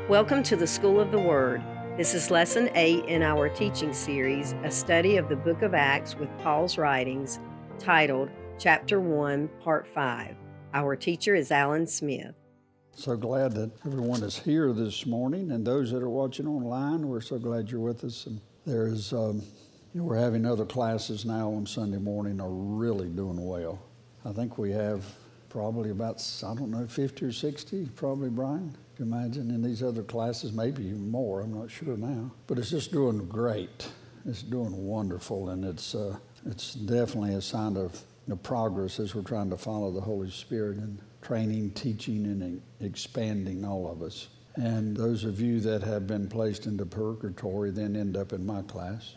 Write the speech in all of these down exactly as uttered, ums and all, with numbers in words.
Welcome to the School of the Word. This is Lesson eight in our teaching series, a study of the book of Acts with Paul's writings, titled Chapter one, Part five. Our teacher is Alan Smith. So glad that everyone is here this morning, and those that are watching online, we're so glad you're with us. And there's, um, you know, we're having other classes now on Sunday morning are really doing well. I think we have probably about, I don't know, fifty or sixty, probably, Brian. You imagine in these other classes, maybe even more, I'm not sure now. But it's just doing great. It's doing wonderful, and it's uh, it's definitely a sign of you know, progress as we're trying to follow the Holy Spirit and training, teaching, and expanding all of us. And those of you that have been placed into purgatory then end up in my class.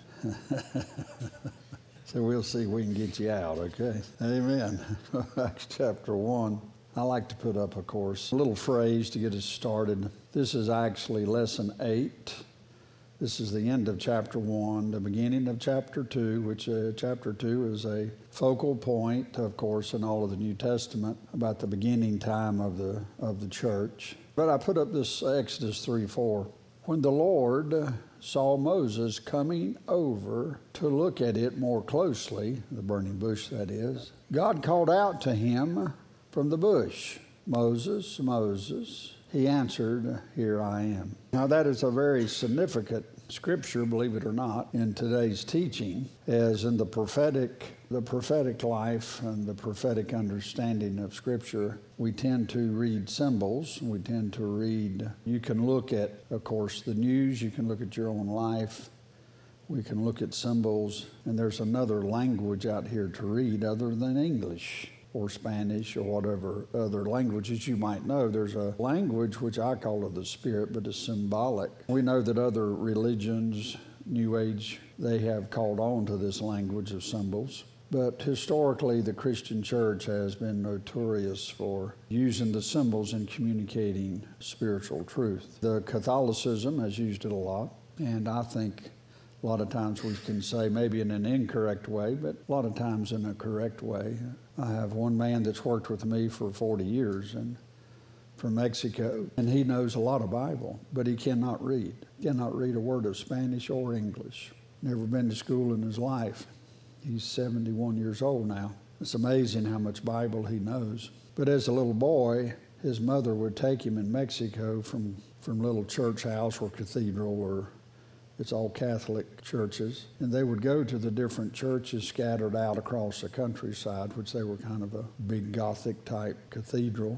So we'll see if we can get you out, okay? Amen. Acts chapter one. I like to put up, of course, a little phrase to get us started. This is actually lesson eight. This is the end of chapter one, the beginning of chapter two, which uh, chapter two is a focal point, of course, in all of the New Testament about the beginning time of the of the church. But I put up this Exodus three four. When the Lord saw Moses coming over to look at it more closely, the burning bush that is, God called out to him from the bush, "Moses, Moses." He answered, "Here I am." Now that is a very significant scripture, believe it or not, in today's teaching, as in the prophetic, the prophetic life and the prophetic understanding of scripture. We tend to read symbols. We tend to read, you can look at, of course, the news. You can look at your own life. We can look at symbols, and there's another language out here to read other than English or Spanish or whatever other languages you might know. There's a language which I call of the Spirit, but it's symbolic. We know that other religions, New Age, they have called on to this language of symbols. But historically, the Christian church has been notorious for using the symbols in communicating spiritual truth. The Catholicism has used it a lot, and I think a lot of times we can say maybe in an incorrect way, but a lot of times in a correct way. I have one man that's worked with me for forty years and from Mexico, and he knows a lot of Bible, but he cannot read. Cannot read a word of Spanish or English. Never been to school in his life. He's seventy-one years old now. It's amazing how much Bible he knows. But as a little boy, his mother would take him in Mexico from, from little church house or cathedral, or it's all Catholic churches, and they would go to the different churches scattered out across the countryside, which they were kind of a big Gothic type cathedral.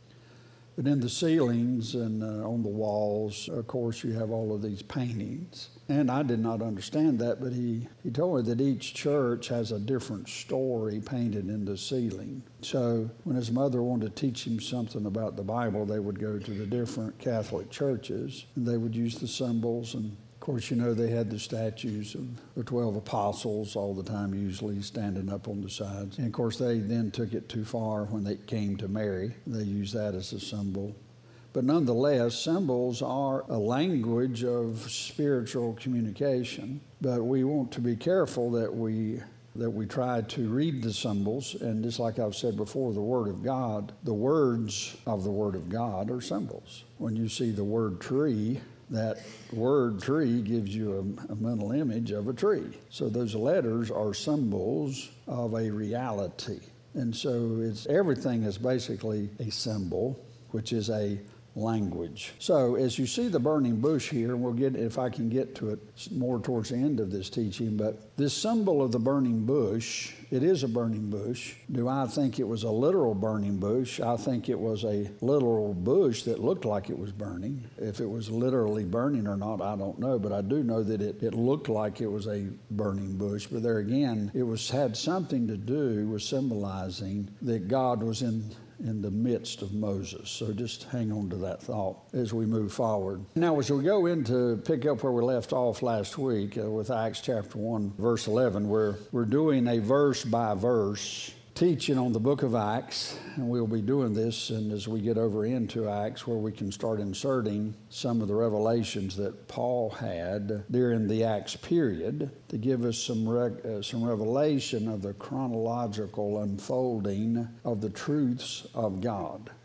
But in the ceilings and uh, on the walls, of course, you have all of these paintings. And I did not understand that, but he, he told me that each church has a different story painted in the ceiling. So when his mother wanted to teach him something about the Bible, they would go to the different Catholic churches, and they would use the symbols. And of course, you know, they had the statues of the twelve apostles all the time, usually standing up on the sides. And of course, they then took it too far when they came to Mary. They used that as a symbol. But nonetheless, symbols are a language of spiritual communication. But we want to be careful that we that we try to read the symbols. And just like I've said before, the Word of God, the words of the Word of God are symbols. When you see the word tree, that word tree gives you a, a mental image of a tree. So those letters are symbols of a reality. And so it's everything is basically a symbol, which is a language. So as you see the burning bush here, and we'll get, if I can get to it more towards the end of this teaching, but this symbol of the burning bush, it is a burning bush. Do I think it was a literal burning bush? I think it was a literal bush that looked like it was burning. If it was literally burning or not, I don't know, but I do know that it, it looked like it was a burning bush. But there again, it was had something to do with symbolizing that God was in in the midst of Moses. So just hang on to that thought as we move forward. Now, as we go into pick up where we left off last week uh, with Acts chapter one, verse eleven, where we're doing a verse by verse teaching on the book of Acts, and we'll be doing this, and as we get over into Acts, where we can start inserting some of the revelations that Paul had during the Acts period to give us some reg- uh, some revelation of the chronological unfolding of the truths of God.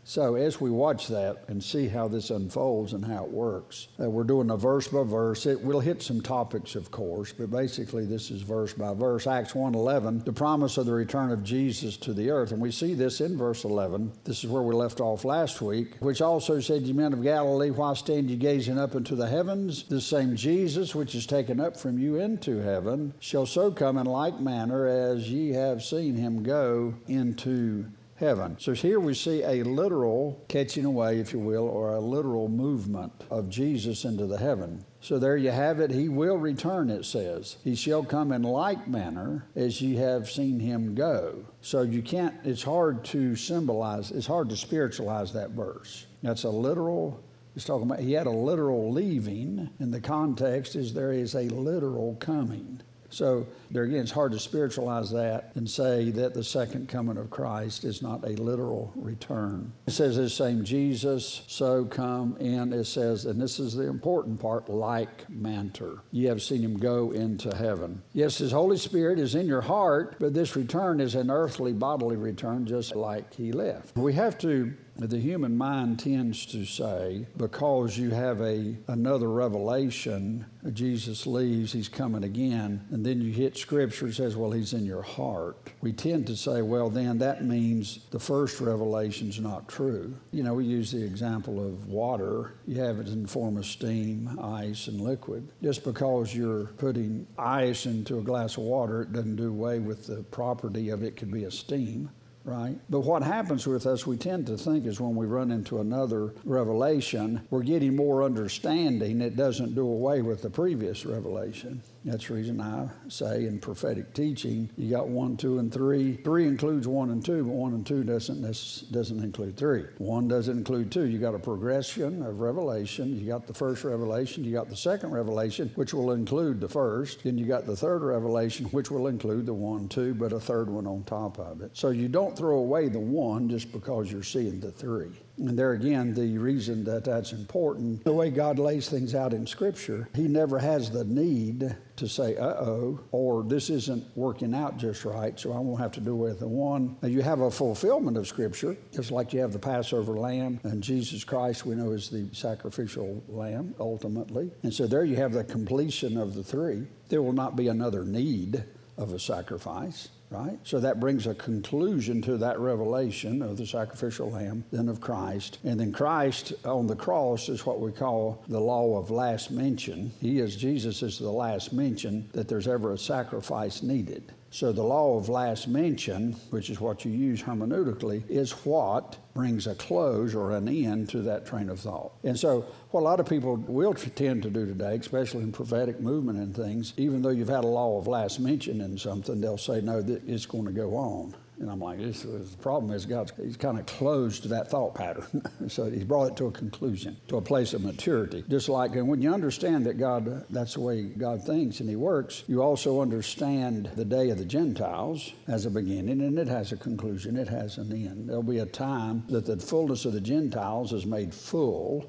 So as we watch that and see how this unfolds and how it works, uh, we're doing a verse by verse. It will hit some topics, of course, but basically this is verse by verse. Acts one eleven, the promise of the return of Jesus to the earth. And we see this in verse eleven. This is where we left off last week, which also said, "Ye men of Galilee, why stand ye gazing up into the heavens? This same Jesus, which is taken up from you into heaven, shall so come in like manner as ye have seen him go into heaven." So here we see a literal catching away, if you will, or a literal movement of Jesus into the heaven. So there you have it. He will return, it says. He shall come in like manner as ye have seen him go. So you can't, it's hard to symbolize, it's hard to spiritualize that verse. That's a literal, it's talking about, he had a literal leaving, and the context is there is a literal coming. So there again, it's hard to spiritualize that and say that the second coming of Christ is not a literal return. It says this same Jesus, so come in, it says, and this is the important part, like manner. Ye have seen him go into heaven. Yes, his Holy Spirit is in your heart, but this return is an earthly bodily return, just like he left. We have to The human mind tends to say, because you have a another revelation, Jesus leaves, he's coming again, and then you hit Scripture, it says, well, he's in your heart. We tend to say, well, then that means the first revelation's not true. You know, we use the example of water. You have it in the form of steam, ice, and liquid. Just because you're putting ice into a glass of water, it doesn't do away with the property of it could be a steam. Right? But what happens with us, we tend to think, is when we run into another revelation, we're getting more understanding. It doesn't do away with the previous revelation. That's the reason I say in prophetic teaching, you got one, two, and three. Three includes one and two, but one and two doesn't doesn't include three. One doesn't include two. You got a progression of revelation. You got the first revelation. You got the second revelation, which will include the first. Then you got the third revelation, which will include the one, two, but a third one on top of it. So you don't throw away the one just because you're seeing the three. And there again, the reason that that's important, the way God lays things out in Scripture, he never has the need to say, uh-oh, or this isn't working out just right, so I won't have to do away with the one. Now, you have a fulfillment of Scripture, just like you have the Passover lamb, and Jesus Christ, we know, is the sacrificial lamb, ultimately. And so there you have the completion of the three. There will not be another need of a sacrifice. Right? So that brings a conclusion to that revelation of the sacrificial lamb, then of Christ. And then Christ on the cross is what we call the law of last mention. He is, Jesus is the last mention that there's ever a sacrifice needed. So the law of last mention, which is what you use hermeneutically, is what brings a close or an end to that train of thought. And so what a lot of people will tend to do today, especially in prophetic movement and things, even though you've had a law of last mention in something, they'll say, no, that it's going to go on. And I'm like, this is, the problem is God's he's kind of closed that thought pattern. So he's brought it to a conclusion, to a place of maturity. Just like, and when you understand that God, that's the way God thinks and he works, you also understand the day of the Gentiles as a beginning, and it has a conclusion, it has an end. There'll be a time that the fullness of the Gentiles is made full,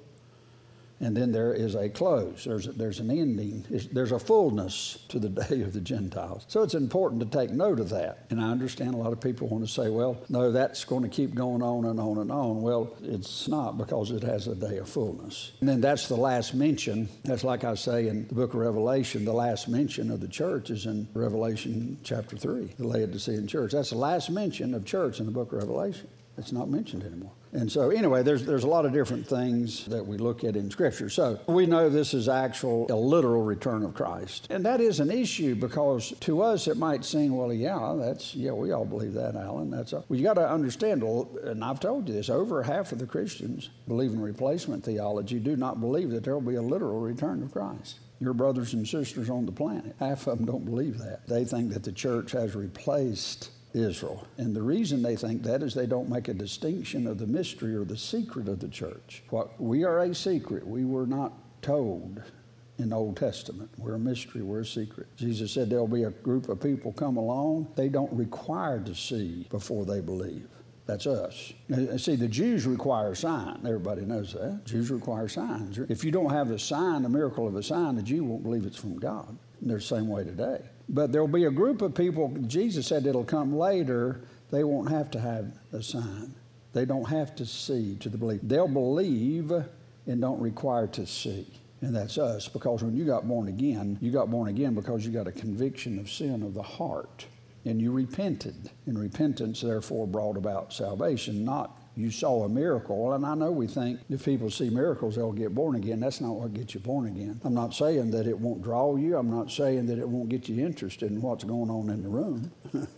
and then there is a close. There's, there's an ending. There's a fullness to the day of the Gentiles. So it's important to take note of that. And I understand a lot of people want to say, well, no, that's going to keep going on and on and on. Well, it's not, because it has a day of fullness. And then that's the last mention. That's like I say in the book of Revelation, the last mention of the church is in Revelation chapter three, the Laodicean church. That's the last mention of church in the book of Revelation. It's not mentioned anymore. And so anyway, there's there's a lot of different things that we look at in Scripture. So we know this is actual, a literal return of Christ. And that is an issue, because to us it might seem, well, yeah, that's, yeah, we all believe that, Alan. That's a, well, you got to understand, and I've told you this, over half of the Christians believe in replacement theology, do not believe that there will be a literal return of Christ. Your brothers and sisters on the planet, half of them don't believe that. They think that the church has replaced Israel. And the reason they think that is they don't make a distinction of the mystery or the secret of the church. What we are a secret. We were not told in the Old Testament. We're a mystery. We're a secret. Jesus said there'll be a group of people come along. They don't require to see before they believe. That's us. Now, see, the Jews require a sign. Everybody knows that. Jews require signs. If you don't have the sign, the miracle of a sign, the Jew won't believe it's from God. And they're the same way today. But there'll be a group of people, Jesus said it'll come later, they won't have to have a sign. They don't have to see to the belief. They'll believe and don't require to see. And that's us, because when you got born again, you got born again because you got a conviction of sin of the heart. And you repented. And repentance, therefore, brought about salvation, not you saw a miracle. And I know we think if people see miracles, they'll get born again. That's not what gets you born again. I'm not saying that it won't draw you. I'm not saying that it won't get you interested in what's going on in the room.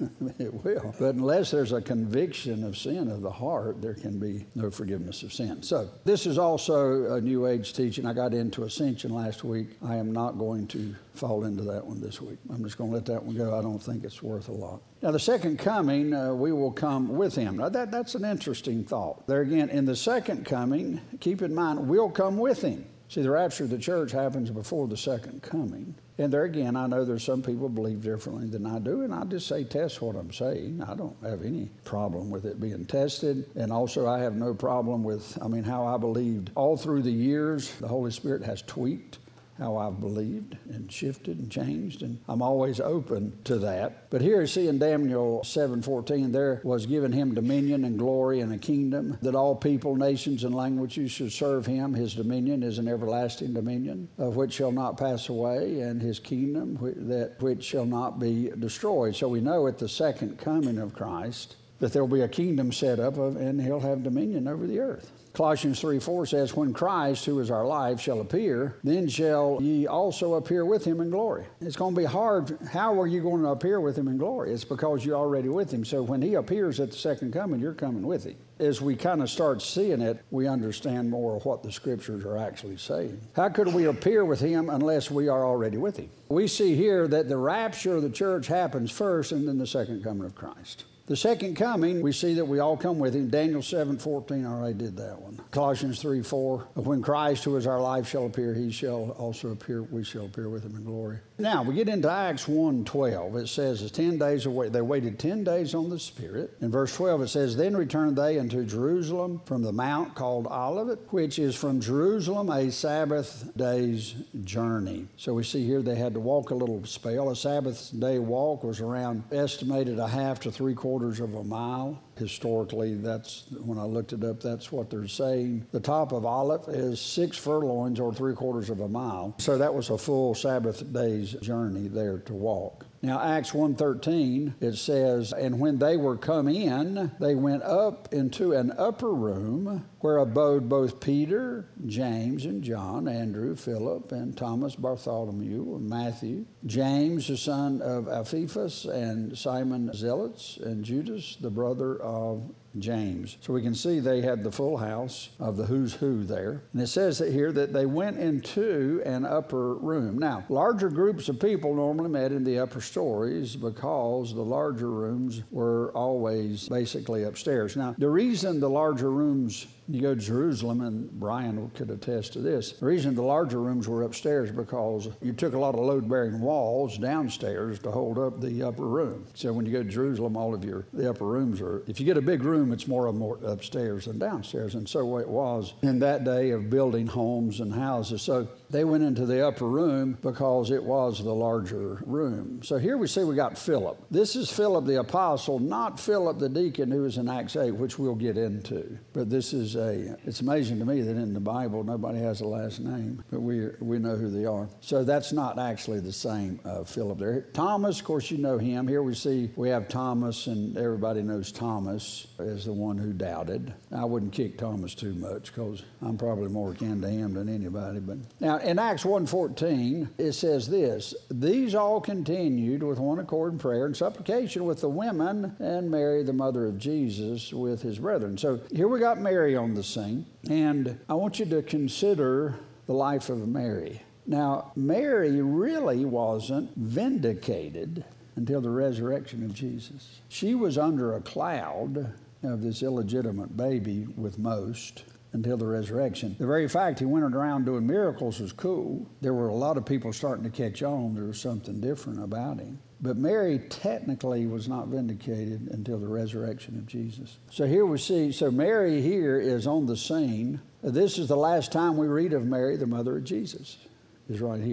It will. But unless there's a conviction of sin of the heart, there can be no forgiveness of sin. So this is also a New Age teaching. I got into Ascension last week. I am not going to fall into that one this week. I'm just going to let that one go. I don't think it's worth a lot. Now, the second coming, uh, we will come with him. Now, that, that's an interesting thought. There again, in the second coming, keep in mind, we'll come with him. See, the rapture of the church happens before the second coming. And there again, I know there's some people believe differently than I do, and I just say test what I'm saying. I don't have any problem with it being tested. And also, I have no problem with, I mean, how I believed all through the years. The Holy Spirit has tweaked how I've believed and shifted and changed, and I'm always open to that. But here you see in Daniel seven fourteen, there was given him dominion and glory and a kingdom, that all people, nations, and languages should serve him. His dominion is an everlasting dominion, of which shall not pass away, and his kingdom that which shall not be destroyed. So we know at the second coming of Christ that there will be a kingdom set up, of, and he'll have dominion over the earth. Colossians three four says, when Christ, who is our life, shall appear, then shall ye also appear with him in glory. It's going to be hard. How are you going to appear with him in glory? It's because you're already with him. So when he appears at the second coming, you're coming with him. As we kind of start seeing it, we understand more of what the scriptures are actually saying. How could we appear with him unless we are already with him? We see here that the rapture of the church happens first, and then the second coming of Christ. The second coming, we see that we all come with him. Daniel seven fourteen, I already did that one. Colossians three four, when Christ, who is our life, shall appear, he shall also appear, we shall appear with him in glory. Now, we get into Acts one twelve. It says, ten days away, they waited ten days on the Spirit. In verse twelve, it says, then returned they unto Jerusalem from the mount called Olivet, which is from Jerusalem a Sabbath day's journey. So we see here they had to walk a little spell. A Sabbath day walk was around estimated a half to three quarters of a mile. Historically, that's when I looked it up, that's what they're saying. The top of Olive is six furlongs or three quarters of a mile. So that was a full Sabbath day's journey there to walk. Now, Acts one thirteen, it says, and when they were come in, they went up into an upper room where abode both Peter, James, and John, Andrew, Philip, and Thomas, Bartholomew, and Matthew, James, the son of Alphaeus, and Simon Zealots, and Judas, the brother of James. So we can see they had the full house of the who's who there. And it says that here that they went into an upper room. Now, larger groups of people normally met in the upper stories because the larger rooms were always basically upstairs. Now, the reason the larger rooms, you go to Jerusalem, and Brian could attest to this, the reason the larger rooms were upstairs because you took a lot of load-bearing walls downstairs to hold up the upper room. So when you go to Jerusalem, all of your, the upper rooms are, if you get a big room, it's more and more upstairs than downstairs. And so it was in that day of building homes and houses. So they went into the upper room because it was the larger room. So here we see we got Philip. This is Philip the apostle, not Philip the deacon who is in Acts eight, which we'll get into. But this is a, it's amazing to me that in the Bible nobody has a last name, but we we know who they are. So that's not actually the same uh, Philip there. Thomas, of course, you know him. Here we see we have Thomas, and everybody knows Thomas as the one who doubted. I wouldn't kick Thomas too much because I'm probably more akin to him than anybody. But now in Acts one fourteen, it says this, these all continued with one accord in prayer and supplication with the women and Mary, the mother of Jesus, with his brethren. So here we got Mary on the scene, and I want you to consider the life of Mary. Now, Mary really wasn't vindicated until the resurrection of Jesus. She was under a cloud of this illegitimate baby with most until the resurrection. The very fact he went around doing miracles was cool. There were a lot of people starting to catch on. There was something different about him. But Mary technically was not vindicated until the resurrection of Jesus. So here we see, so Mary here is on the scene. This is the last time we read of Mary, the mother of Jesus, is right here.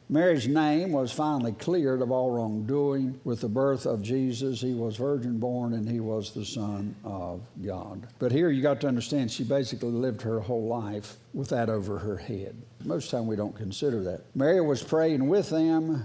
Mary's name was finally cleared of all wrongdoing. With the birth of Jesus, he was virgin born and he was the Son of God. But here you got to understand, she basically lived her whole life with that over her head. Most of the time we don't consider that. Mary was praying with them,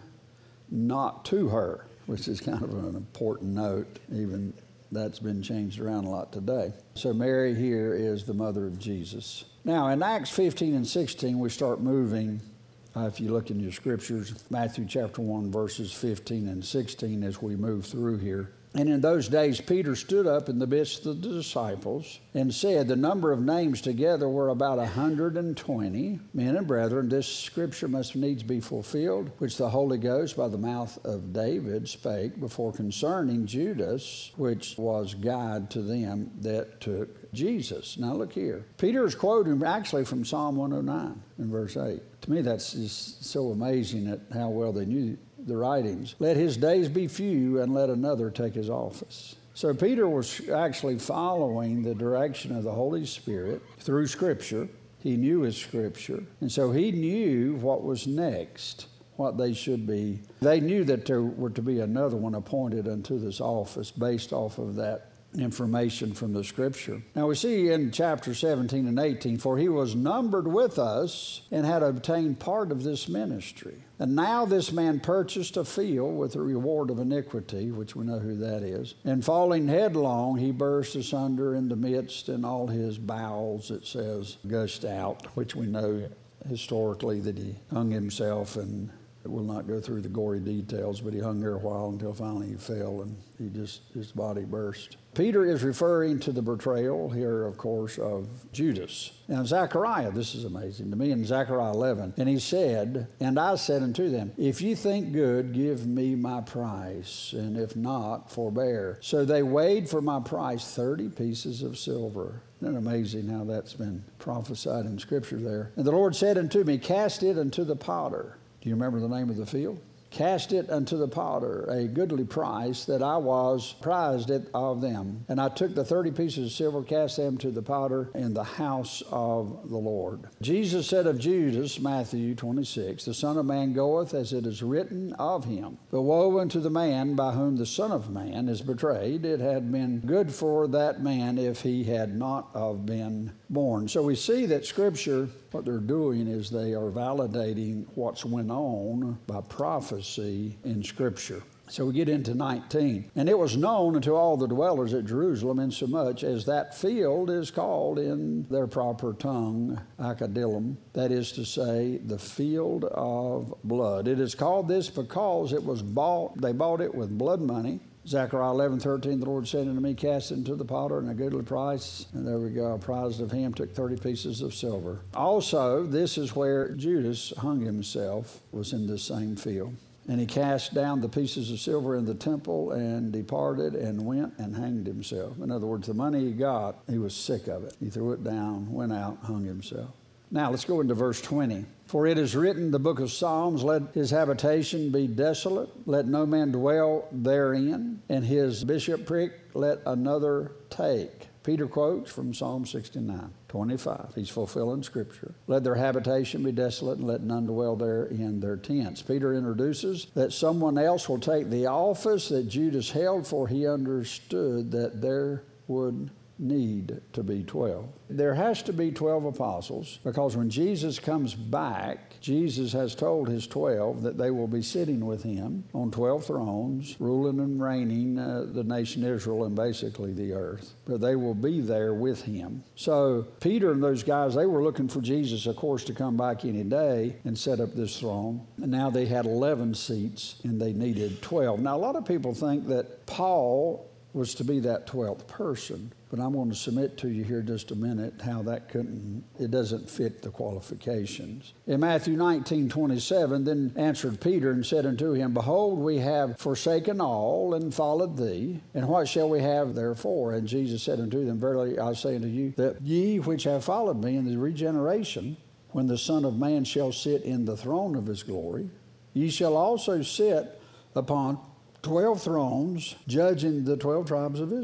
not to her, which is kind of an important note. Even that's been changed around a lot today. So Mary here is the mother of Jesus. Now in Acts fifteen and sixteen, we start moving. Uh, if you look in your scriptures, Matthew chapter one, verses fifteen and sixteen, as we move through here. And in those days, Peter stood up in the midst of the disciples and said, the number of names together were about a hundred and twenty men and brethren. This scripture must needs be fulfilled, which the Holy Ghost by the mouth of David spake before concerning Judas, which was guide to them that took Jesus. Now look here. Peter is quoting actually from Psalm one oh nine in verse eight. To me, that's just so amazing at how well they knew the writings. Let his days be few and let another take his office. So Peter was actually following the direction of the Holy Spirit through Scripture. He knew his Scripture. And so he knew what was next, what they should be. They knew that there were to be another one appointed unto this office based off of that information from the Scripture. Now we see in chapter seventeen and eighteen, for he was numbered with us and had obtained part of this ministry. And now this man purchased a field with the reward of iniquity, which we know who that is. And falling headlong, he burst asunder in the midst, and all his bowels, it says, gushed out, which we know historically that he hung himself, and we'll not go through the gory details, but he hung there a while until finally he fell and he just, his body burst. Peter is referring to the betrayal here, of course, of Judas. Now, Zechariah, this is amazing to me, in Zechariah eleven, and he said, and I said unto them, if you think good, give me my price, and if not, forbear. So they weighed for my price thirty pieces of silver. Isn't it amazing how that's been prophesied in Scripture there? And the Lord said unto me, cast it unto the potter. Do you remember the name of the field? Cast it unto the potter, a goodly price, that I was prized it of them. And I took the thirty pieces of silver, cast them to the potter in the house of the Lord. Jesus said of Judas, Matthew twenty-six, the Son of Man goeth as it is written of him. But woe unto the man by whom the Son of Man is betrayed. It had been good for that man if he had not have been born. So we see that Scripture, what they're doing is they are validating what's went on by prophecy in Scripture. So we get into nineteen. And it was known unto all the dwellers at Jerusalem, insomuch as that field is called in their proper tongue, Akadilum, that is to say, the field of blood. It is called this because it was bought, they bought it with blood money. Zechariah eleven thirteen, the Lord said unto me, cast it into the potter in a goodly price. And there we go, prized of him, took thirty pieces of silver. Also, this is where Judas hung himself, was in this same field. And he cast down the pieces of silver in the temple and departed and went and hanged himself. In other words, the money he got, he was sick of it. He threw it down, went out, hung himself. Now let's go into verse twenty. For it is written in the book of Psalms, let his habitation be desolate, let no man dwell therein, and his bishopric let another take. Peter quotes from Psalm sixty-nine, twenty-five. He's fulfilling Scripture. Let their habitation be desolate, and let none dwell there in their tents. Peter introduces that someone else will take the office that Judas held, for he understood that there would need to be twelve. There has to be twelve apostles, because when Jesus comes back, Jesus has told his twelve that they will be sitting with him on twelve thrones, ruling and reigning uh, the nation Israel and basically the earth. But they will be there with him. So Peter and those guys, they were looking for Jesus, of course, to come back any day and set up this throne. And now they had eleven seats and they needed twelve. Now a lot of people think that Paul was to be that twelfth person. But I'm going to submit to you here just a minute how that couldn't, it doesn't fit the qualifications. In Matthew nineteen twenty-seven, then answered Peter and said unto him, behold, we have forsaken all and followed thee, and what shall we have therefore? And Jesus said unto them, verily I say unto you, that ye which have followed me in the regeneration, when the Son of Man shall sit in the throne of his glory, ye shall also sit upon twelve thrones, judging the twelve tribes of Israel.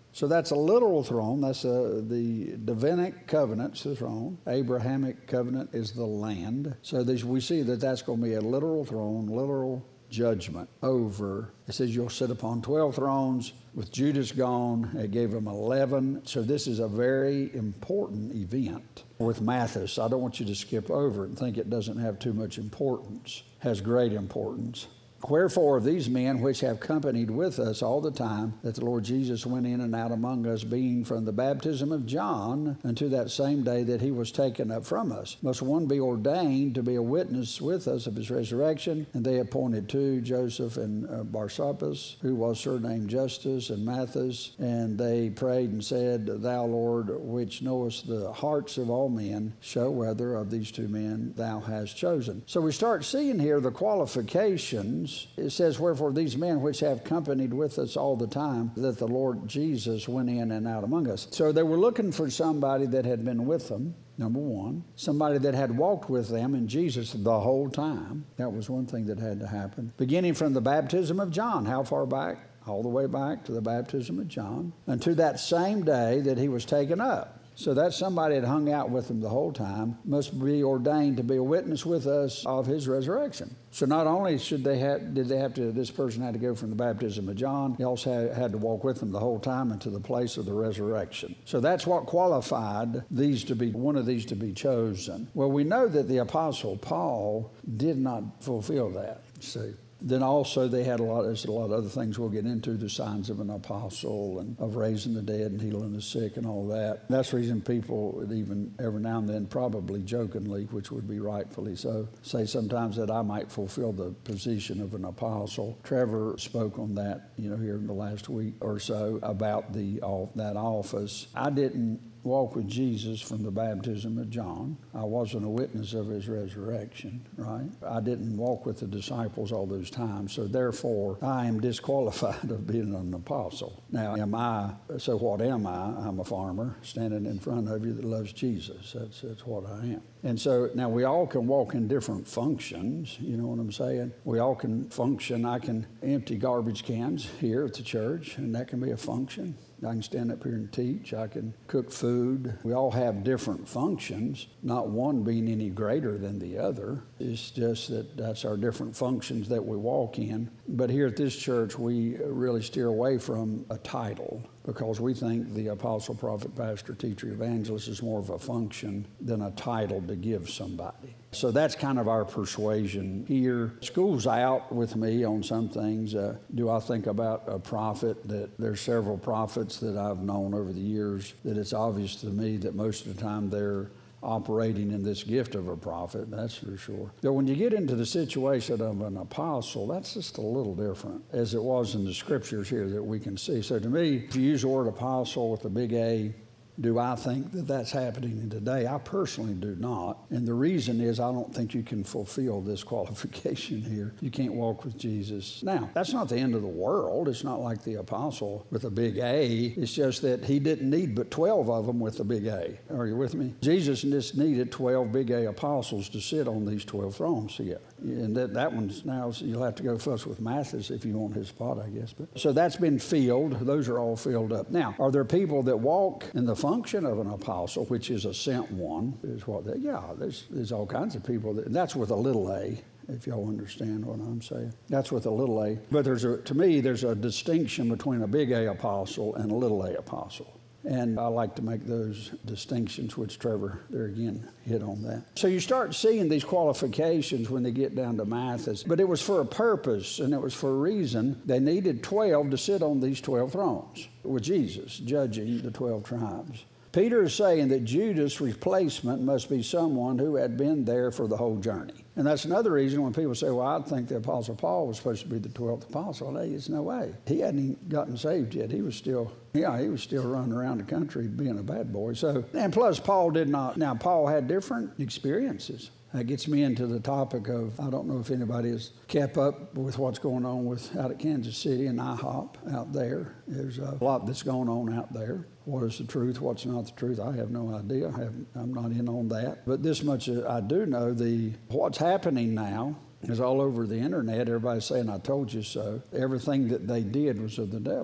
So that's a literal throne. That's a, the Davidic covenant's the throne. Abrahamic covenant is the land. So these, we see that that's going to be a literal throne, literal judgment over. It says you'll sit upon twelve thrones. With Judas gone, it gave him eleven. So this is a very important event. With Matthias, I don't want you to skip over it and think it doesn't have too much importance. It has great importance. Wherefore these men which have companied with us all the time that the Lord Jesus went in and out among us, being from the baptism of John unto that same day that he was taken up from us, must one be ordained to be a witness with us of his resurrection. And they appointed two, Joseph and uh, Barsabbas, who was surnamed Justus, and Matthias. And they prayed and said, Thou, Lord, which knowest the hearts of all men, show whether of these two men thou hast chosen. So we start seeing here the qualifications. It says, wherefore these men which have companied with us all the time that the Lord Jesus went in and out among us. So they were looking for somebody that had been with them, number one. Somebody that had walked with them and Jesus the whole time. That was one thing that had to happen. Beginning from the baptism of John. How far back? All the way back to the baptism of John. Unto that same day that he was taken up. So that somebody had hung out with him the whole time must be ordained to be a witness with us of his resurrection. So not only should they have, did they have to, this person had to go from the baptism of John, he also had, had to walk with him the whole time into the place of the resurrection. So that's what qualified these to be, one of these to be chosen. Well, we know that the Apostle Paul did not fulfill that. See. Then also they had a lot, there's a lot of other things we'll get into, the signs of an apostle and of raising the dead and healing the sick and all that. That's the reason people would even every now and then, probably jokingly, which would be rightfully so, say sometimes that I might fulfill the position of an apostle. Trevor spoke on that, you know, here in the last week or so about the that office. I didn't walk with Jesus from the baptism of John. I wasn't a witness of his resurrection, right? I didn't walk with the disciples all those times, so therefore I am disqualified of being an apostle. Now, am I, so what am I? I'm a farmer standing in front of you that loves Jesus. That's, that's what I am. And so now we all can walk in different functions, you know what I'm saying? We all can function. I can empty garbage cans here at the church, and that can be a function. I can stand up here and teach. I can cook food. We all have different functions, not one being any greater than the other. It's just that that's our different functions that we walk in. But here at this church, we really steer away from a title because we think the apostle, prophet, pastor, teacher, evangelist is more of a function than a title to give somebody. So that's kind of our persuasion here. School's out with me on some things. Uh, do I think about a prophet? That there's several prophets that I've known over the years that it's obvious to me that most of the time they're operating in this gift of a prophet, that's for sure. But when you get into the situation of an apostle, that's just a little different, as it was in the scriptures here that we can see. So to me, if you use the word apostle with a big A, do I think that that's happening today? I personally do not. And the reason is I don't think you can fulfill this qualification here. You can't walk with Jesus. Now, that's not the end of the world. It's not like the apostle with a big A. It's just that he didn't need but twelve of them with a big A. Are you with me? Jesus just needed twelve big A apostles to sit on these twelve thrones together. And that, that one's now, you'll have to go fuss with Matthias if you want his spot, I guess. But so that's been filled. Those are all filled up. Now, are there people that walk in the function of an apostle, which is a sent one, is what they, yeah, there's, there's all kinds of people. That, that's with a little a, if y'all understand what I'm saying. That's with a little a. But there's a, to me, there's a distinction between a big A apostle and a little a apostle. And I like to make those distinctions, which Trevor, there again, hit on that. So you start seeing these qualifications when they get down to Matthias. But it was for a purpose, and it was for a reason. They needed twelve to sit on these twelve thrones with Jesus, judging the twelve tribes. Peter is saying that Judas' replacement must be someone who had been there for the whole journey. And that's another reason when people say, well, I think the Apostle Paul was supposed to be the twelfth apostle. Hey, there's no way. He hadn't even gotten saved yet. He was still, yeah, he was still running around the country being a bad boy. So, and plus Paul did not, now Paul had different experiences. That gets me into the topic of, I don't know if anybody has kept up with what's going on with out at Kansas City and I hop out there. There's a lot that's going on out there. What is the truth? What's not the truth? I have no idea. I have, I'm not in on that. But this much I do know, the what's happening now is all over the internet. Everybody's saying, I told you so. Everything that they did was of the devil.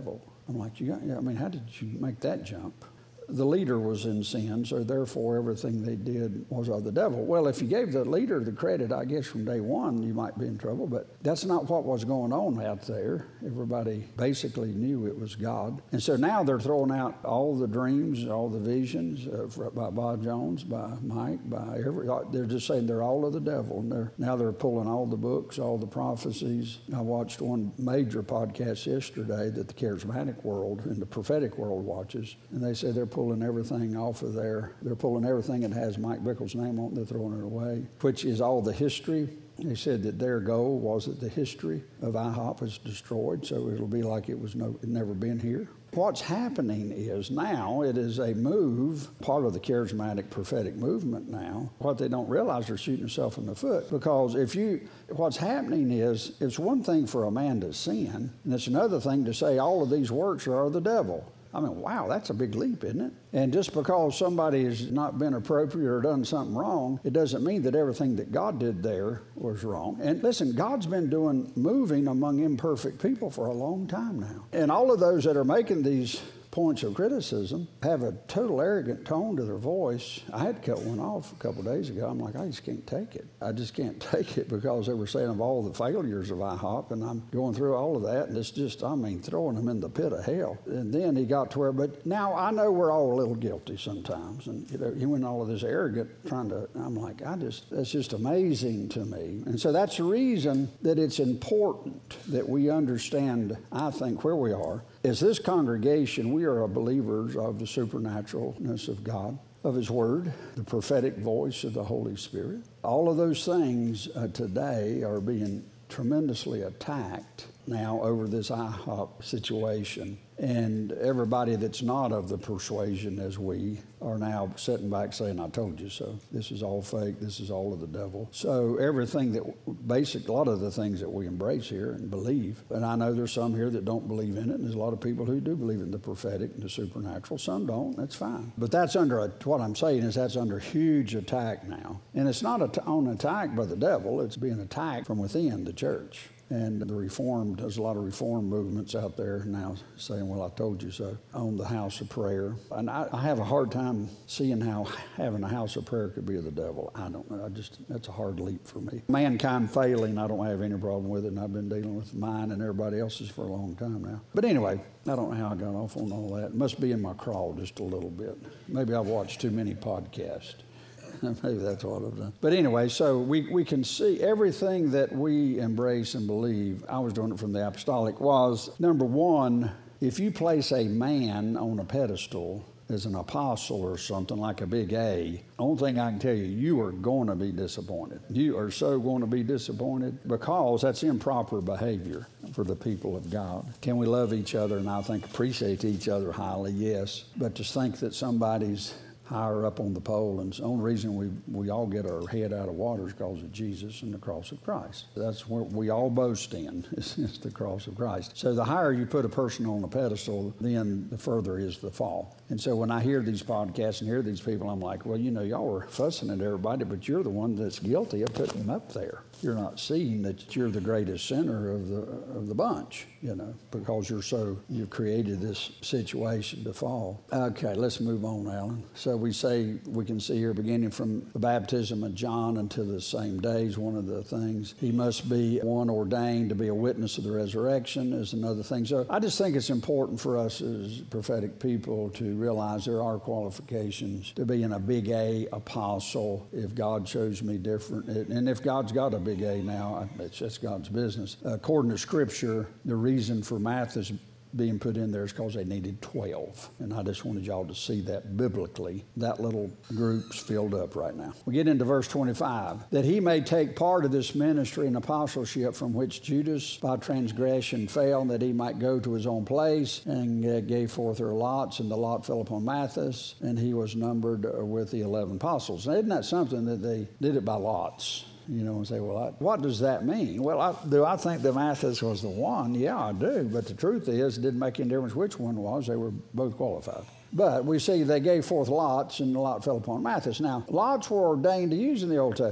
I'm like, you got, I mean, how did you make that jump? The leader was in sin, so therefore everything they did was of the devil. Well, if you gave the leader the credit, I guess from day one, you might be in trouble, but that's not what was going on out there. Everybody basically knew it was God. And so now they're throwing out all the dreams, all the visions uh, by Bob Jones, by Mike, by every, they're just saying they're all of the devil. And they're, now they're pulling all the books, all the prophecies. I watched one major podcast yesterday that the charismatic world and the prophetic world watches, and they say they're pulling everything off of there. They're pulling everything that has Mike Bickle's name on it, they're throwing it away, which is all the history. They said that their goal was that the history of I HOP is destroyed, so it'll be like it was no, it never been here. What's happening is now it is a move, part of the charismatic prophetic movement now. What they don't realize, they're shooting themselves in the foot, because if you, what's happening is, it's one thing for a man to sin, and it's another thing to say all of these works are of the devil. I mean, wow, that's a big leap, isn't it? And just because somebody has not been appropriate or done something wrong, it doesn't mean that everything that God did there was wrong. And listen, God's been doing moving among imperfect people for a long time now. And all of those that are making these points of criticism have a total arrogant tone to their voice. I had to cut one off a couple of days ago. I'm like, I just can't take it. I just can't take it because they were saying of all the failures of I HOP, and I'm going through all of that, and it's just, I mean, throwing them in the pit of hell. And then he got to where, but now I know we're all a little guilty sometimes. And you know, he went all of this arrogant trying to, I'm like, I just, that's just amazing to me. And so that's the reason that it's important that we understand, I think, where we are. As this congregation, we are believers of the supernaturalness of God, of His Word, the prophetic voice of the Holy Spirit. All of those things uh, today are being tremendously attacked now over this I HOP situation. And everybody that's not of the persuasion as we are now sitting back saying, I told you so. This is all fake. This is all of the devil. So everything that, basic, a lot of the things that we embrace here and believe, and I know there's some here that don't believe in it, and there's a lot of people who do believe in the prophetic and the supernatural. Some don't. That's fine. But that's under, a, what I'm saying is that's under huge attack now. And it's not a, on attack by the devil. It's being attacked from within the church. And the Reformed, there's a lot of Reform movements out there now saying, well, I told you so, on the house of prayer. And I, I have a hard time seeing how having a house of prayer could be of the devil. I don't know. I just, that's a hard leap for me. Mankind failing, I don't have any problem with it, and I've been dealing with mine and everybody else's for a long time now. But anyway, I don't know how I got off on all that. It must be in my crawl just a little bit. Maybe I've watched too many podcasts. Maybe that's what I've done. But anyway, so we, we can see everything that we embrace and believe, I was doing it from the apostolic, was, number one, if you place a man on a pedestal as an apostle or something like a big A, the only thing I can tell you, you are going to be disappointed. You are so going to be disappointed because that's improper behavior for the people of God. Can we love each other and I think appreciate each other highly? Yes. But to think that somebody's higher up on the pole, and the only reason we, we all get our head out of water is because of Jesus and the cross of Christ. That's what we all boast in, is, is the cross of Christ. So the higher you put a person on a pedestal, then the further is the fall. And so when I hear these podcasts and hear these people, I'm like, well, you know, y'all are fussing at everybody, but you're the one that's guilty of putting them up there. You're not seeing that you're the greatest sinner of the of the bunch, you know, because you're so, you've created this situation to fall. Okay, let's move on, Alan. So we say, we can see here beginning from the baptism of John until the same days, one of the things. He must be one ordained to be a witness of the resurrection is another thing. So I just think it's important for us as prophetic people to realize there are qualifications to being a big A apostle if God chose me different. And if God's got a big A now, it's just God's business. According to Scripture, the reason for Matthias being put in there is because they needed twelve. And I just wanted y'all to see that biblically. That little group's filled up right now. We get into verse twenty-five. That he may take part of this ministry and apostleship from which Judas by transgression fell, that he might go to his own place, and uh, gave forth their lots, and the lot fell upon Matthias, and he was numbered uh, with the eleven apostles. Now, isn't that something that they did it by lots? You know, and say, well, I, what does that mean? Well, I, do I think that Matthias was the one? Yeah, I do. But the truth is, it didn't make any difference which one was. They were both qualified. But we see they gave forth lots, and the lot fell upon Matthias. Now, lots were ordained to use in the Old Testament.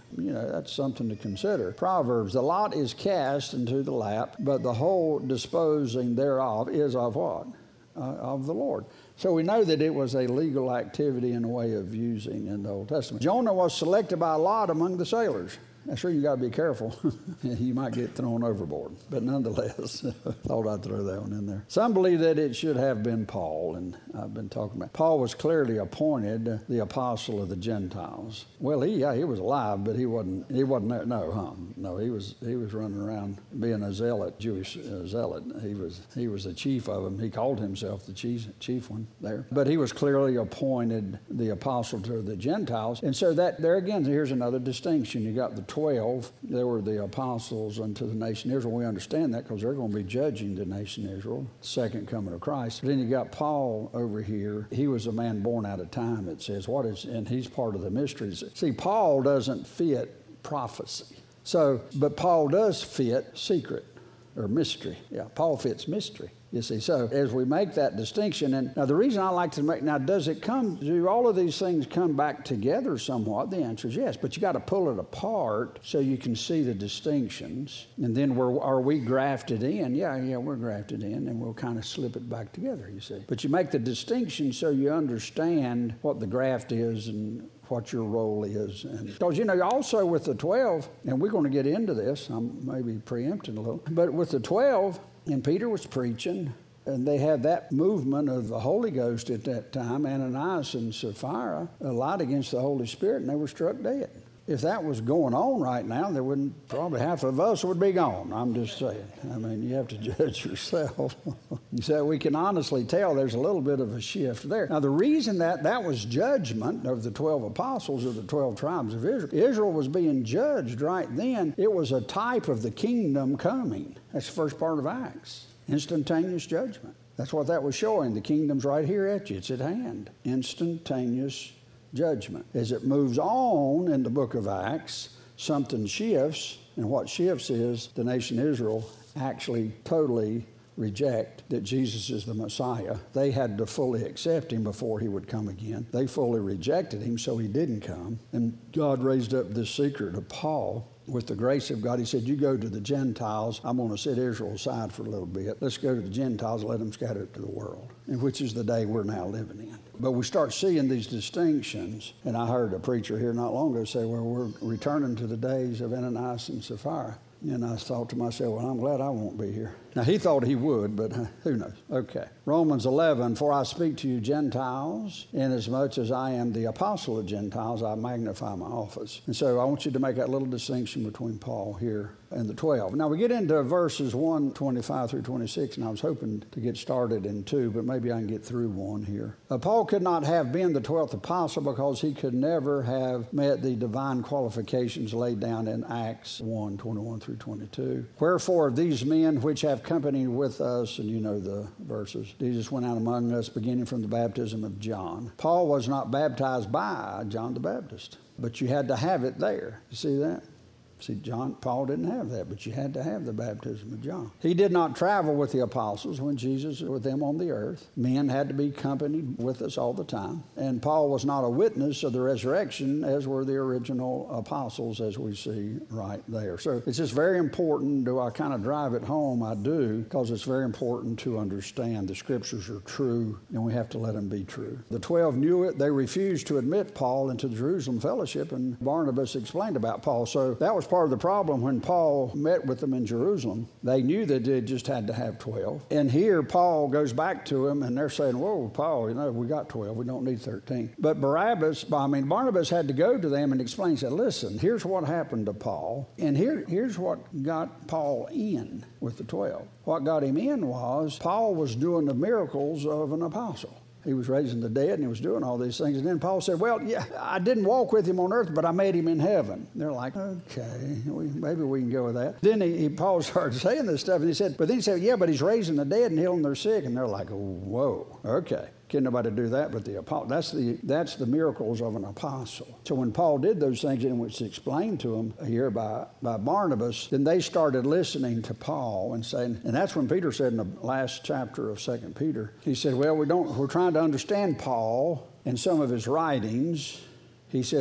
You know, that's something to consider. Proverbs, the lot is cast into the lap, but the whole disposing thereof is of what? Uh, of the Lord. So we know that it was a legal activity in a way of using in the Old Testament. Jonah was selected by lot among the sailors. I'm sure you got to be careful. You might get thrown overboard. But nonetheless, thought I'd throw that one in there. Some believe that it should have been Paul, and I've been talking about. Paul was clearly appointed the apostle of the Gentiles. Well, he yeah, he was alive, but he wasn't. He wasn't there. No, huh? No, he was. He was running around being a zealot, Jewish uh, zealot. He was. He was the chief of them. He called himself the chief, chief one there. But he was clearly appointed the apostle to the Gentiles, and so that there again, here's another distinction. You got the twelve, they were the apostles unto the nation Israel. We understand that because they're going to be judging the nation Israel, second coming of Christ. But then you got Paul over here. He was a man born out of time, it says. What is, and he's part of the mysteries. See, Paul doesn't fit prophecy. So, but Paul does fit secret or mystery. Yeah, Paul fits mystery. You see, so as we make that distinction, and now the reason I like to make, now does it come, do all of these things come back together somewhat? The answer is yes, but you got to pull it apart so you can see the distinctions. And then we're, are we grafted in? Yeah, yeah, we're grafted in, and we'll kind of slip it back together, you see. But you make the distinction so you understand what the graft is and what your role is. And because, you know, also with the twelve, and we're going to get into this, I'm maybe preempting a little, but with the twelve, and Peter was preaching, and they had that movement of the Holy Ghost at that time. Ananias and Sapphira lied against the Holy Spirit, and they were struck dead. If that was going on right now, there wouldn't, probably half of us would be gone. I'm just saying. I mean, you have to judge yourself. So we can honestly tell there's a little bit of a shift there. Now, the reason that that was judgment of the twelve apostles of the twelve tribes of Israel, Israel was being judged right then. It was a type of the kingdom coming. That's the first part of Acts. Instantaneous judgment. That's what that was showing. The kingdom's right here at you. It's at hand. Instantaneous judgment. As it moves on in the book of Acts, something shifts, and what shifts is the nation Israel actually totally reject that Jesus is the Messiah. They had to fully accept him before he would come again. They fully rejected him, so he didn't come. And God raised up this secret of Paul. With the grace of God, he said, you go to the Gentiles. I'm going to set Israel aside for a little bit. Let's go to the Gentiles and let them scatter it to the world, and which is the day we're now living in. But we start seeing these distinctions, and I heard a preacher here not long ago say, well, we're returning to the days of Ananias and Sapphira. And I thought to myself, well, I'm glad I won't be here. Now, he thought he would, but who knows? Okay. Romans eleven, for I speak to you Gentiles, inasmuch as I am the apostle of Gentiles, I magnify my office. And so I want you to make that little distinction between Paul here and the twelve. Now, we get into verses one, twenty-five through twenty-six, and I was hoping to get started in two, but maybe I can get through one here. Uh, Paul could not have been the twelfth apostle because he could never have met the divine qualifications laid down in Acts one, twenty-one through twenty-two. Wherefore, these men which have company with us, and you know the verses, Jesus went out among us beginning from the baptism of John. Paul was not baptized by John the Baptist, but you had to have it there. You see that? See, John, Paul didn't have that, but you had to have the baptism of John. He did not travel with the apostles when Jesus was with them on the earth. Men had to be accompanied with us all the time. And Paul was not a witness of the resurrection, as were the original apostles, as we see right there. So it's just very important. Do I kind of drive it home? I do, because it's very important to understand the scriptures are true, and we have to let them be true. The twelve knew it. They refused to admit Paul into the Jerusalem fellowship, and Barnabas explained about Paul. So that was part of the problem when Paul met with them in Jerusalem. They knew that they just had to have twelve. And here Paul goes back to them, and they're saying, whoa, Paul, you know, we got twelve. We don't need thirteen. But Barabbas, I mean, Barnabas had to go to them and explain, said, listen, here's what happened to Paul, and here, here's what got Paul in with the twelve. What got him in was Paul was doing the miracles of an apostle. He was raising the dead, and he was doing all these things. And then Paul said, well, yeah, I didn't walk with him on earth, but I met him in heaven. They're like, okay, we, maybe we can go with that. Then he, he, Paul started saying this stuff, and he said, but then he said, yeah, but he's raising the dead and healing their sick. And they're like, whoa, okay. Can't nobody do that but the apostle. That's the, that's the miracles of an apostle. So when Paul did those things, and it was explained to them here by, by Barnabas, then they started listening to Paul and saying, and that's when Peter said in the last chapter of Second Peter, he said, well, we don't, we're trying to understand Paul and some of his writings. He said,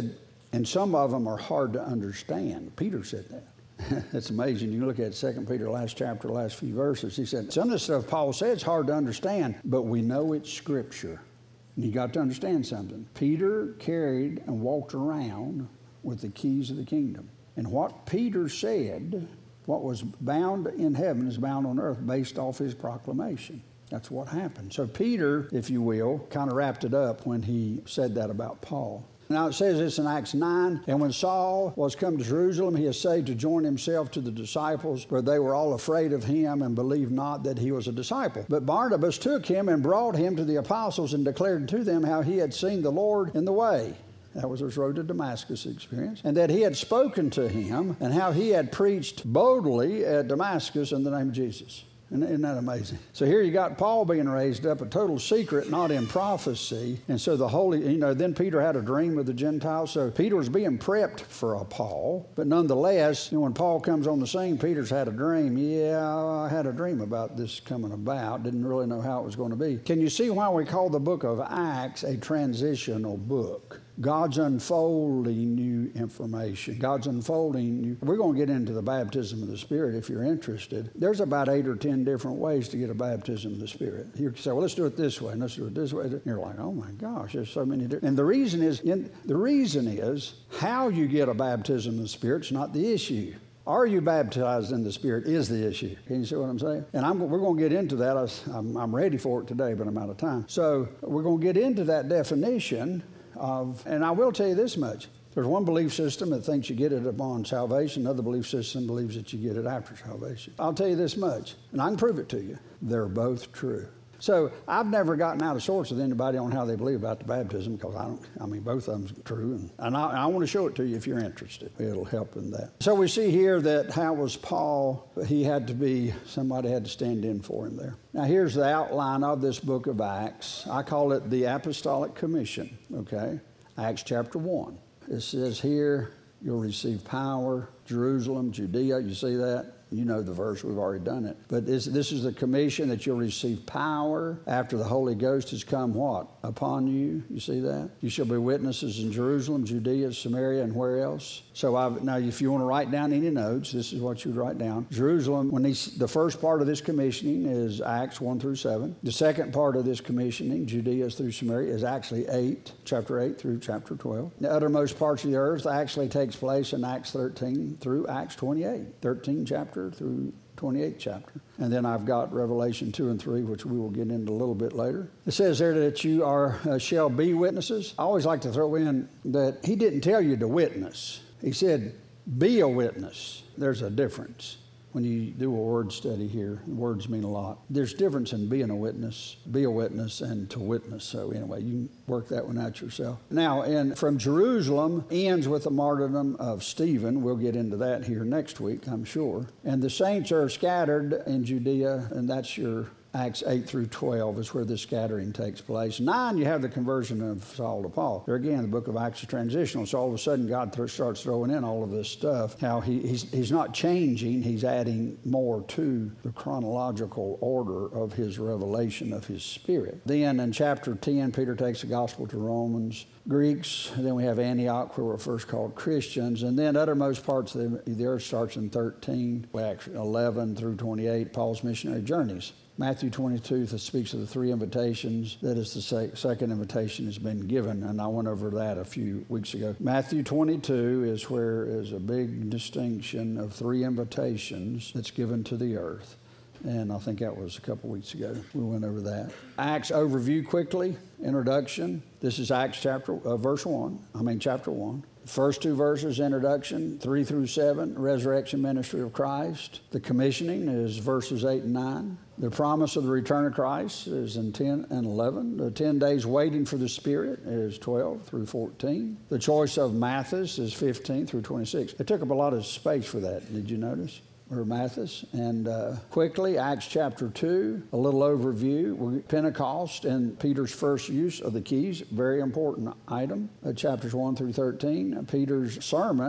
And some of them are hard to understand. Peter said that. It's amazing. You look at Second Peter, last chapter, last few verses. He said, some of the stuff Paul said is hard to understand, but we know it's Scripture. And you got to understand something. Peter carried and walked around with the keys of the kingdom. And what Peter said, what was bound in heaven is bound on earth based off his proclamation. That's what happened. So Peter, if you will, kind of wrapped it up when he said that about Paul. Now it says this in Acts nine, and when Saul was come to Jerusalem, he essayed to join himself to the disciples, but they were all afraid of him and believed not that he was a disciple. But Barnabas took him and brought him to the apostles and declared to them how he had seen the Lord in the way. That was his road to Damascus experience. And that he had spoken to him and how he had preached boldly at Damascus in the name of Jesus. Isn't that amazing? So here you got Paul being raised up, a total secret, not in prophecy. And so the Holy, you know, then Peter had a dream of the Gentiles. So Peter was being prepped for a Paul. But nonetheless, you know, when Paul comes on the scene, Peter's had a dream. Yeah, I had a dream about this coming about. Didn't really know how it was going to be. Can you see why we call the book of Acts a transitional book? God's unfolding new information. God's unfolding new. We're going to get into the baptism of the Spirit if you're interested. There's about eight or ten different ways to get a baptism of the Spirit. You say, well, let's do it this way, and let's do it this way. And you're like, oh my gosh, there's so many different. And the reason is, in, the reason is how you get a baptism of the Spirit's not the issue. Are you baptized in the Spirit is the issue. Can you see what I'm saying? And I'm, we're going to get into that. I, I'm, I'm ready for it today, but I'm out of time. So we're going to get into that definition of, and I will tell you this much. There's one belief system that thinks you get it upon salvation. Another belief system believes that you get it after salvation. I'll tell you this much, and I can prove it to you. They're both true. So I've never gotten out of sorts with anybody on how they believe about the baptism because I don't, I mean, both of them's true. And, and I, I want to show it to you if you're interested. It'll help in that. So we see here that how was Paul, he had to be, somebody had to stand in for him there. Now here's the outline of this book of Acts. I call it the Apostolic Commission, okay? Acts chapter one. It says here, you'll receive power, Jerusalem, Judea, you see that? You know the verse, we've already done it. But this, this is the commission that you'll receive power after the Holy Ghost has come what? Upon you. You see that? You shall be witnesses in Jerusalem, Judea, Samaria, and where else? So I've, now if you want to write down any notes, this is what you would write down. Jerusalem, when these, the first part of this commissioning is Acts one through seven. The second part of this commissioning, Judea through Samaria, is actually eight, chapter eight through chapter twelve. The uttermost parts of the earth actually takes place in Acts thirteen through Acts twenty-eight. thirteen chapter through twenty-eighth chapter. And then I've got Revelation two and three, which we will get into a little bit later. It says there that you are uh, shall be witnesses. I always like to throw in that he didn't tell you to witness. He said, be a witness. There's a difference. When you do a word study here, words mean a lot. There's difference in being a witness, be a witness, and to witness. So anyway, you can work that one out yourself. Now, and from Jerusalem ends with the martyrdom of Stephen. We'll get into that here next week, I'm sure. And the saints are scattered in Judea, and that's your Acts eight through twelve is where this scattering takes place. Nine, you have the conversion of Saul to Paul. There again, the book of Acts is transitional. So all of a sudden, God th- starts throwing in all of this stuff. How he, he's, he's not changing, he's adding more to the chronological order of his revelation of his Spirit. Then in chapter ten, Peter takes the gospel to Romans, Greeks. And then we have Antioch, where we're first called Christians. And then uttermost parts of the, the earth starts in thirteen, eleven through twenty-eight, Paul's missionary journeys. Matthew twenty-two that speaks of the three invitations. That is the sec- second invitation has been given, and I went over that a few weeks ago. Matthew twenty-two is where is a big distinction of three invitations that's given to the earth. And I think that was a couple weeks ago. We went over that. Acts overview quickly, introduction. This is Acts chapter, uh, verse one, I mean chapter one. First two verses, introduction, three through seven, resurrection ministry of Christ. The commissioning is verses eight and nine. The promise of the return of Christ is in ten and eleven. The ten days waiting for the Spirit is twelve through fourteen. The choice of Matthias is fifteen through twenty-six. It took up a lot of space for that, did you notice? Or Matthias. And uh, quickly, Acts chapter two, a little overview. Pentecost and Peter's first use of the keys, very important item. Uh, chapters one through thirteen. Peter's sermon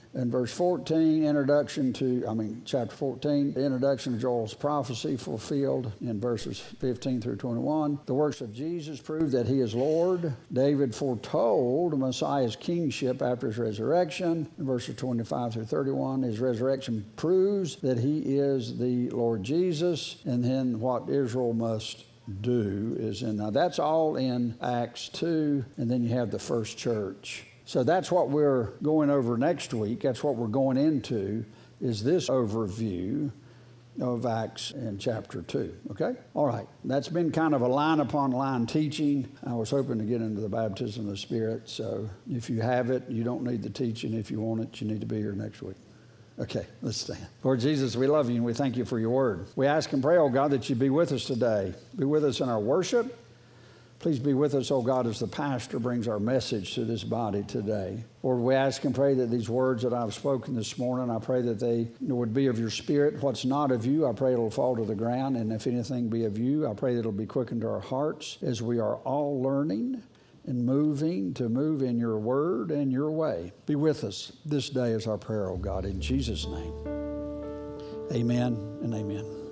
In verse fourteen, introduction to, I mean, chapter fourteen, the introduction of Joel's prophecy fulfilled in verses fifteen through twenty-one. The works of Jesus prove that he is Lord. David foretold Messiah's kingship after his resurrection. In verses twenty-five through thirty-one, his resurrection proves that he is the Lord Jesus. And then what Israel must do is in, now that's all in Acts two, and then you have the first church. So that's what we're going over next week. That's what we're going into, is this overview of Acts in chapter two, okay? All right, that's been kind of a line upon line teaching. I was hoping to get into the baptism of the Spirit, so if you have it, you don't need the teaching. If you want it, you need to be here next week. Okay, let's stand. Lord Jesus, we love you and we thank you for your word. We ask and pray, oh God, that you be with us today. Be with us in our worship. Please be with us, oh God, as the pastor brings our message to this body today. Lord, we ask and pray that these words that I've spoken this morning, I pray that they would be of your Spirit. What's not of you, I pray it'll fall to the ground. And if anything be of you, I pray that it'll be quickened to our hearts as we are all learning and moving to move in your word and your way. Be with us this day is our prayer, oh God, in Jesus' name. Amen and amen.